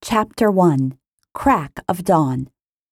Chapter 1 Crack of Dawn.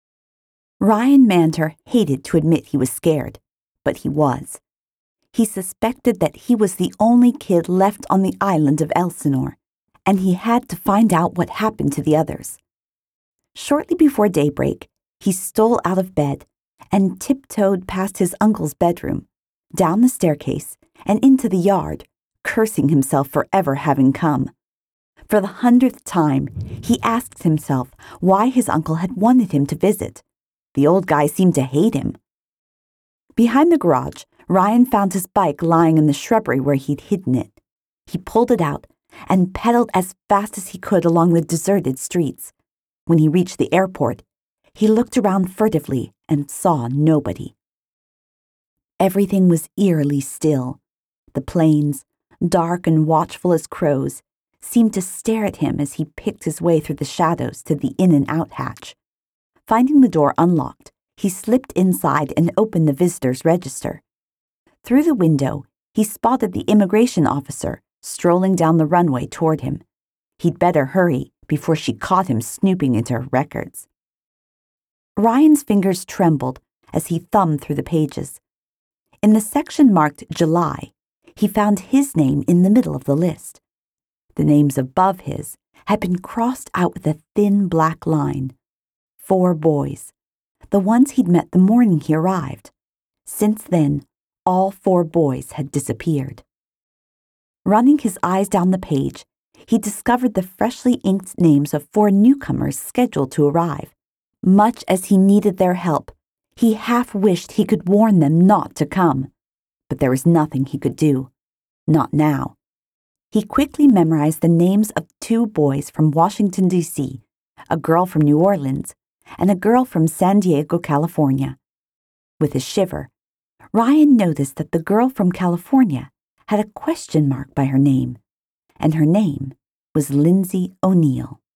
Ryan Manter hated to admit he was scared, but he was. He suspected that he was the only kid left on the island of Elsinore, and he had to find out what happened to the others. Shortly before daybreak, he stole out of bed and tiptoed past his uncle's bedroom, down the staircase, and into the yard, cursing himself for ever having come. For the 100th time, he asked himself why his uncle had wanted him to visit. The old guy seemed to hate him. Behind the garage, Ryan found his bike lying in the shrubbery where he'd hidden it. He pulled it out and pedaled as fast as he could along the deserted streets. When he reached the airport, he looked around furtively and saw nobody. Everything was eerily still. The planes, dark and watchful as crows, seemed to stare at him as he picked his way through the shadows to the in-and-out hatch. Finding the door unlocked, he slipped inside and opened the visitor's register. Through the window, he spotted the immigration officer strolling down the runway toward him. He'd better hurry before she caught him snooping into her records. Ryan's fingers trembled as he thumbed through the pages. In the section marked July, he found his name in the middle of the list. The names above his had been crossed out with a thin black line. 4 boys, the ones he'd met the morning he arrived. Since then, all 4 boys had disappeared. Running his eyes down the page, he discovered the freshly inked names of 4 newcomers scheduled to arrive. Much as he needed their help, he half wished he could warn them not to come. But there was nothing he could do. Not now. He quickly memorized the names of 2 boys from Washington, D.C., a girl from New Orleans, and a girl from San Diego, California. With a shiver, Ryan noticed that the girl from California had a question mark by her name, and her name was Lindsay O'Neill.